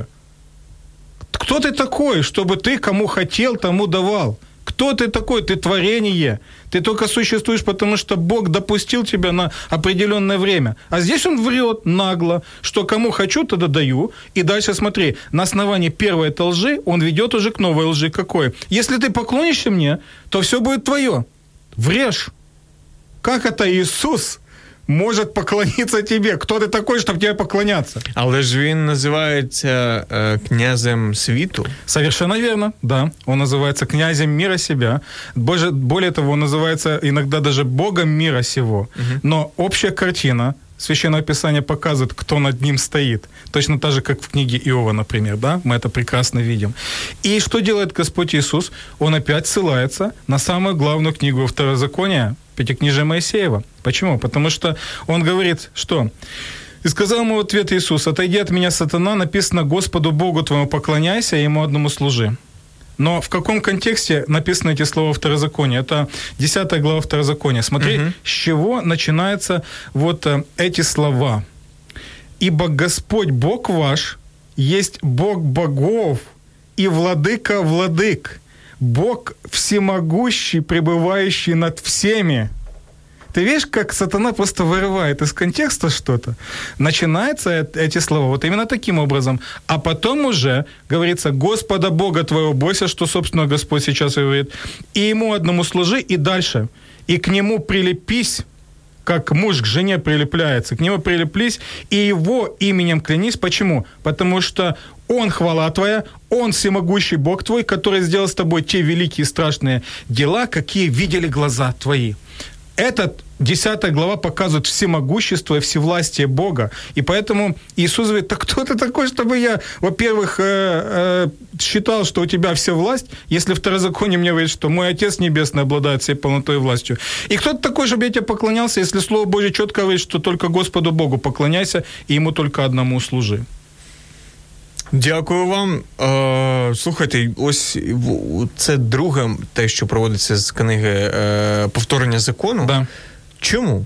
Кто ты такой, чтобы ты кому хотел, тому давал? Кто ты такой? Ты творение. Ты только существуешь, потому что Бог допустил тебя на определенное время. А здесь он врет нагло, что кому хочу, тогда даю. И дальше смотри, на основании первой этой лжи он ведет уже к новой лжи. Какой? Если ты поклонишься мне, то все будет твое. Врешь. Как это Иисус может поклониться тебе? Кто ты такой, чтобы тебе поклоняться?
Але ж він називається князем світу.
Совершенно верно, да. Он называется князем мира себя. Более того, он называется иногда даже Богом мира сего. Но общая картина Священное Писание показывает, кто над ним стоит. Точно так же, как в книге Иова, например, да? Мы это прекрасно видим. И что делает Господь Иисус? Он опять ссылается на самую главную книгу Второзакония, Пятикнижие Моисеева. Почему? Потому что он говорит, что... «И сказал ему в ответ Иисус: отойди от меня, сатана, написано: Господу Богу твоему поклоняйся, и ему одному служи». Но в каком контексте написаны эти слова Второзакония? Это 10 глава Второзакония. Смотри, с чего начинаются вот эти слова. «Ибо Господь Бог ваш есть Бог богов и владыка владык, Бог всемогущий, пребывающий над всеми». Ты видишь, как сатана просто вырывает из контекста что-то? Начинаются эти слова вот именно таким образом. А потом уже говорится: «Господа Бога твоего бойся», что, собственно, Господь сейчас говорит, «и Ему одному служи», и дальше. «И к Нему прилепись», как муж к жене прилепляется, к Нему прилеплись, «и Его именем клянись». Почему? Потому что Он хвала твоя, Он всемогущий Бог твой, который сделал с тобой те великие и страшные дела, какие видели глаза твои. Эта 10 глава показывает всемогущество и всевластие Бога. И поэтому Иисус говорит: так кто ты такой, чтобы я, во-первых, считал, что у тебя вся власть, если Второзаконие мне говорит, что мой Отец Небесный обладает всей полнотой и властью. И кто ты такой, чтобы я тебе поклонялся, если Слово Божье четко говорит, что только Господу Богу поклоняйся и Ему только одному служи.
Дякую вам. Слухайте, ось це друге, те, що проводиться з книги «Повторення закону».
Да.
Чому?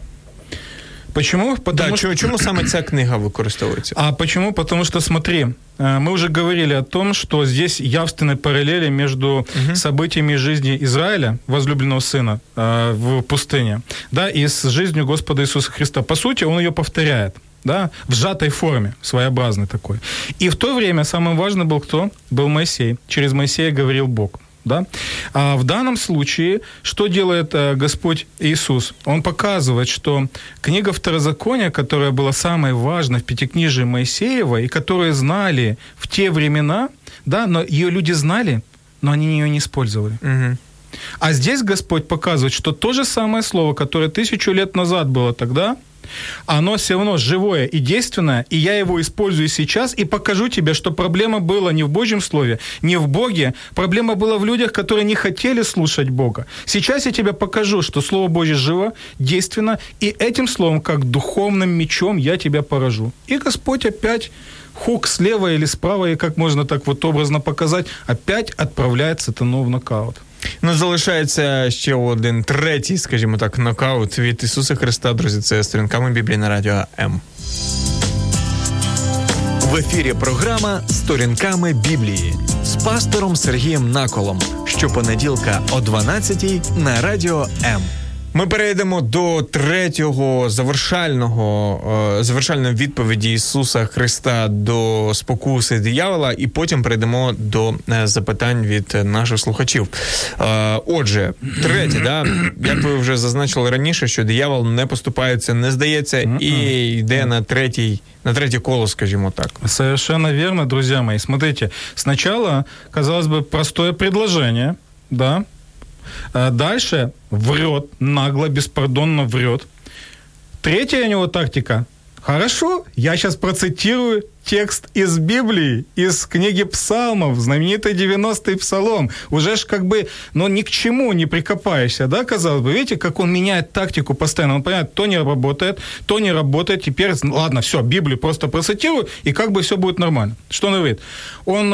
Почему?
Чому саме ця книга використовується?
А почему? Потому что, смотри, мы уже говорили о том, что здесь явственные параллели между событиями жизни Израиля, возлюбленного сына, в пустыне, да, и с жизнью Господа Иисуса Христа. По сути, он ее повторяет. Да, в сжатой форме, своеобразный такой. И в то время самым важным был кто? Был Моисей. Через Моисея говорил Бог. Да? А в данном случае, что делает Господь Иисус? Он показывает, что книга Второзакония, которая была самой важной в Пятикнижии Моисеева, и которую знали в те времена, да, но ее люди знали, но они ее не использовали. А здесь Господь показывает, что то же самое слово, которое 1000 лет назад было тогда, оно все равно живое и действенное, и я его использую сейчас, и покажу тебе, что проблема была не в Божьем Слове, не в Боге, проблема была в людях, которые не хотели слушать Бога. Сейчас я тебе покажу, что Слово Божье живо, действенно, и этим словом, как духовным мечом, я тебя поражу. И Господь опять хук слева или справа, и как можно так вот образно показать, опять отправляет сатану в нокаут.
Ну, залишається ще один третій, скажімо так, нокаут від Ісуса Христа, друзі. Це «Сторінками Біблії» на Радіо М.
В ефірі програма «Сторінками Біблії» з пастором Сергієм Наколом. Щопонеділка о 12-й на Радіо М.
Ми перейдемо до третього завершальної відповіді Ісуса Христа до спокуси диявола, і потім перейдемо до запитань від наших слухачів. Отже, третє, да, як ви вже зазначили раніше, що диявол не поступається, не здається і йде на третє коло, скажімо так.
Совершенно верно, друзья мои. Смотрите, сначала, казалось бы, простое предложение, да. Дальше врет, нагло, беспардонно врет. Третья у него тактика. Хорошо, я сейчас процитирую текст из Библии, из книги Псалмов, знаменитый 90-й Псалом. Уже ж как бы, ни к чему не прикопаешься, да, казалось бы. Видите, как он меняет тактику постоянно. Он понимает, то не работает. Теперь, ладно, все, Библию просто процитирую, и как бы все будет нормально. Что он говорит? Он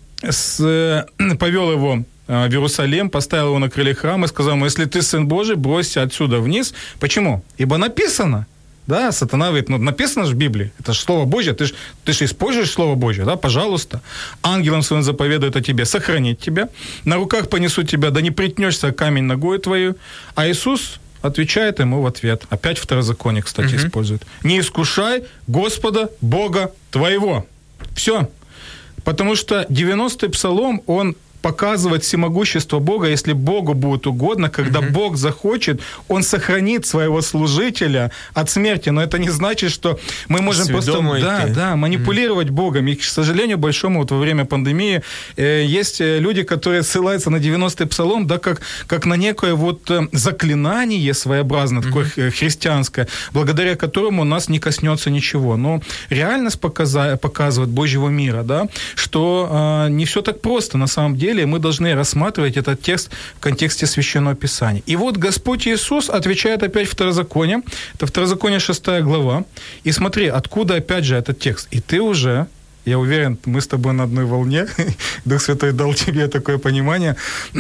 повел его в Иерусалим, поставил его на крыле храма и сказал ему: если ты Сын Божий, бросься отсюда вниз. Почему? Ибо написано. Да, сатана говорит, написано же в Библии, это же Слово Божье, ты же используешь Слово Божье, да, пожалуйста. Ангелам своим заповедует о тебе сохранить тебя, на руках понесут тебя, да не притнешься о камень ногой твою. А Иисус отвечает ему в ответ, опять Второзаконие, кстати, использует: не искушай Господа Бога твоего. Все. Потому что 90-й Псалом, он показывать всемогущество Бога, если Богу будет угодно, когда Бог захочет, Он сохранит своего служителя от смерти. Но это не значит, что мы можем просто манипулировать Богом. И, к сожалению, большому, вот во время пандемии есть люди, которые ссылаются на 90-й Псалом, да, как на некое вот заклинание своеобразное, такое христианское, благодаря которому нас не коснется ничего. Но реальность показывает Божьего мира, да, что не все так просто на самом деле. Мы должны рассматривать этот текст в контексте Священного Писания. И вот Господь Иисус отвечает опять Второзаконие. Это Второзаконие 6 глава. И смотри, откуда опять же этот текст. И ты уже Я уверен, мы с тобой на одной волне. Дух Святой дал тебе такое понимание,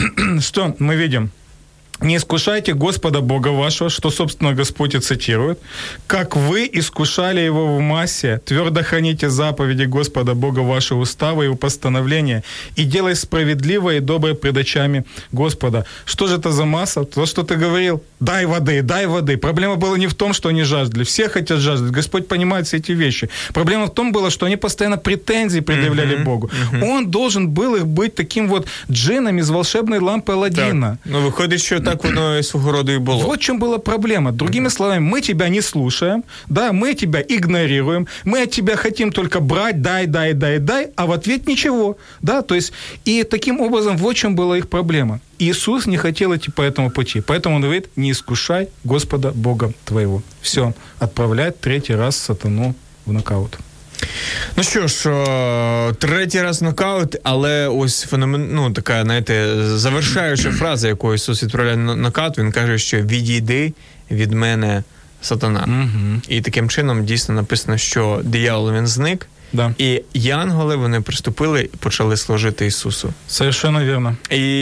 что мы видим. «Не искушайте Господа Бога вашего», что, собственно, Господь и цитирует, «как вы искушали его в массе, твердо храните заповеди Господа Бога вашего, уставы и его постановления, и делай справедливое и доброе пред очами Господа». Что же это за масса? То, что ты говорил, дай воды, дай воды. Проблема была не в том, что они жаждали. Все хотят жаждать. Господь понимает все эти вещи. Проблема в том была, что они постоянно претензии предъявляли Богу. Он должен был их быть таким вот джинном из волшебной лампы Аладдина.
Ну, виходить, що так воно свого роду і було.
Вот в чем была проблема. Другими словами, мы тебя не слушаем, да, мы тебя игнорируем, мы от тебя хотим только брать, дай, а в ответ ничего, да, то есть, и таким образом, вот в чем была их проблема. Иисус не хотел идти по этому пути, поэтому он говорит, не искушай Господа Бога твоего. Все, отправляет третий раз сатану в нокаут.
Ну що ж, третій раз нокаут, але ось така, знаєте, завершаюча фраза, яку Ісус відправляє на нокаут, він каже, що «відійди від мене, сатана». І таким чином дійсно написано, що диявол, він зник,
да.
І янголи, вони приступили і почали служити Ісусу.
Совершенно вірно.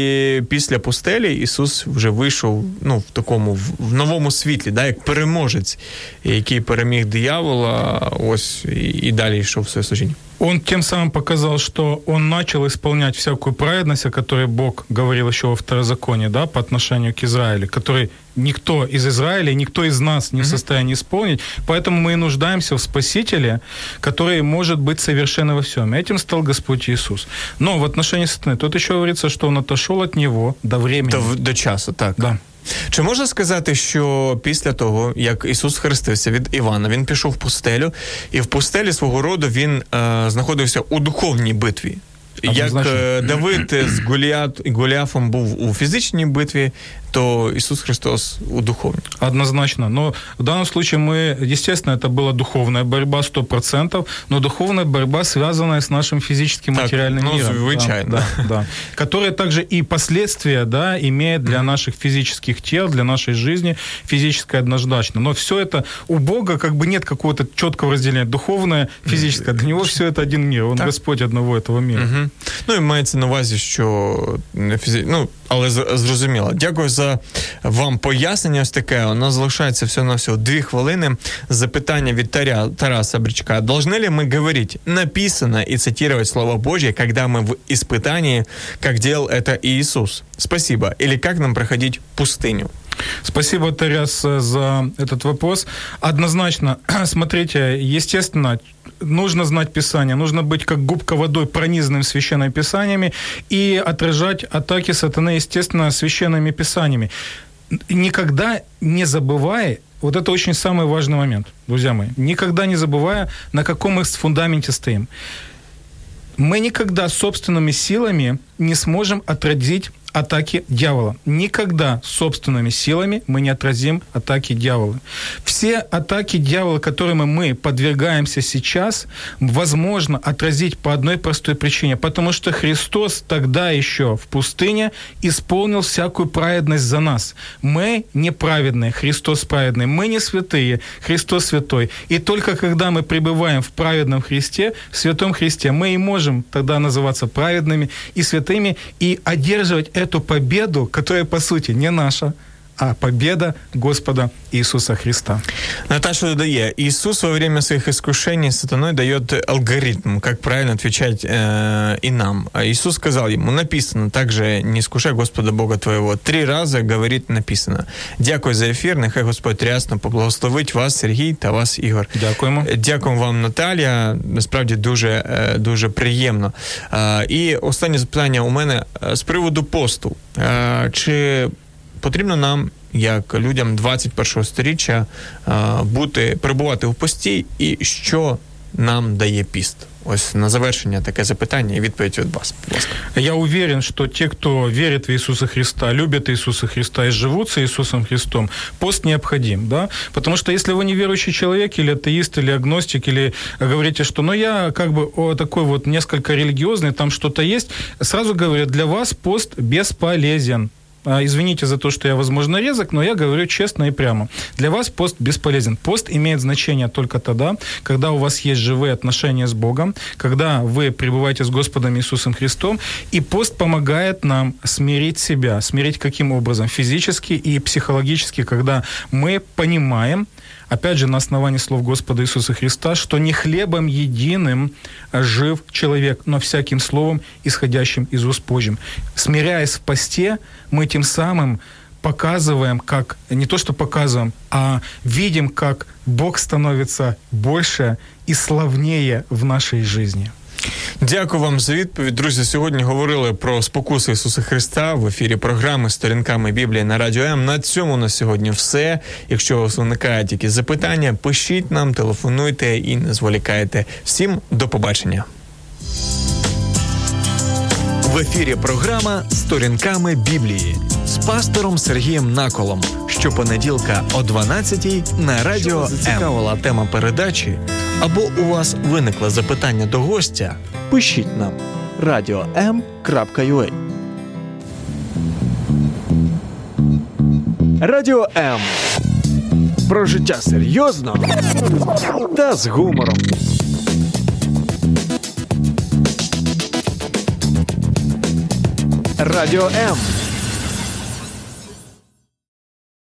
І після пустелі Ісус вже вийшов, в такому, в новому світлі, да, як переможець, який переміг диявола, ось, і далі йшов в своє служіння.
Он тем самым показал, что он начал исполнять всякую праведность, о которой Бог говорил еще во Второзаконии, да, по отношению к Израилю, который никто из Израиля, никто из нас не в состоянии исполнить. Поэтому мы и нуждаемся в Спасителе, который может быть совершенен во всем. Этим стал Господь Иисус. Но в отношении сатаны, тут еще говорится, что он отошел от него до времени.
До часу, так.
Да.
Чи можна сказати, що після того, як Ісус хрестився від Івана, він пішов в пустелю, і в пустелі свого роду він знаходився у духовній битві? Як Давид з Голіафом був у фізичній битві, то Иисус Христос у духовной.
Однозначно. Но в данном случае естественно, это была духовная борьба 100%, но духовная борьба, связанная с нашим физическим материальным миром.
Звичайно.
Да. Которая также и последствия, да, имеет для наших физических тел, для нашей жизни физическое однозначно. Но все это у Бога как бы нет какого-то четкого разделения. Духовное, физическое. Для него все это один мир. Он так. Господь одного этого мира.
Ну і мається на увазі, що але зрозуміло. Дякую за вам пояснення ось таке. У нас залишається всього-навсього 2 хвилини. Запитання від Тараса Бричка. Должны ли мы говорить написано и цитировать Слово Божье, когда мы в испытании, как делал это Иисус? Спасибо. Или как нам проходить пустыню?
Спасибо, Тарас, за этот вопрос. Однозначно, смотрите, естественно, нужно знать Писание, нужно быть как губка водой пронизанным священными Писаниями и отражать атаки сатаны, естественно, священными Писаниями. Никогда не забывая, вот это очень самый важный момент, друзья мои, никогда не забывая, на каком мы фундаменте стоим. Мы никогда собственными силами не сможем отразить атаки дьявола. Никогда собственными силами мы не отразим атаки дьявола. Все атаки дьявола, которыми мы подвергаемся сейчас, возможно отразить по одной простой причине. Потому что Христос тогда еще в пустыне исполнил всякую праведность за нас. Мы неправедные, Христос праведный. Мы не святые, Христос святой. И только когда мы пребываем в праведном Христе, в святом Христе, мы и можем тогда называться праведными и святыми и одерживать эту победу, которая, по сути, не наша, а победа Господа Иисуса Христа.
Наташа додає, Иисус во время своих искушений сатаной дает алгоритм, как правильно отвечать и нам. Иисус сказал ему, написано, также не искушай Господа Бога твоего. 3 раза, говорит, написано. Дякую за ефір, нехай Господь рясно поблагословить вас, Сергій, та вас, Ігор.
Дякуємо.
Дякуємо вам, Наталія, насправді дуже приємно. І останнє запитання у мене з приводу посту. Чи потрібно нам, як людям 21-го сторіччя, перебувати в пості, і що нам дає піст? Ось на завершення таке запитання і відповідь від вас, будь ласка.
Я уверен, что те, кто верит в Иисуса Христа, любят Иисуса Христа и живут с Иисусом Христом, пост необходим, да? Потому что если вы неверующий человек, или атеист, или агностик, или говорите, что я как бы такой вот несколько религиозный, там что-то есть, сразу говорят, для вас пост бесполезен. извините за то, что я, возможно, резок, но я говорю честно и прямо. Для вас пост бесполезен. Пост имеет значение только тогда, когда у вас есть живые отношения с Богом, когда вы пребываете с Господом Иисусом Христом, и пост помогает нам смирить себя. Смирить каким образом? Физически и психологически, когда мы понимаем, опять же, на основании слов Господа Иисуса Христа, что не хлебом единым жив человек, но всяким словом, исходящим из уст Божьим. Смиряясь в посте, мы тем самым показываем, как, не то что показываем, а видим, как Бог становится больше и славнее в нашей жизни.
Дякую вам за відповідь. Друзі, сьогодні говорили про спокуси Ісуса Христа в ефірі програми «Сторінками Біблії» на Радіо М. На цьому на сьогодні все. Якщо у вас виникають якісь запитання, пишіть нам, телефонуйте і не зволікайте. Всім до побачення. В ефірі програма «Сторінками Біблії» з пастором Сергієм Наколом. Щопонеділка о 12-й на Радіо М. Зацікавила тема передачі або у вас виникло запитання до гостя, пишіть нам radio.m.ua. Радіо М. Про життя серйозно та з гумором. Радіо М.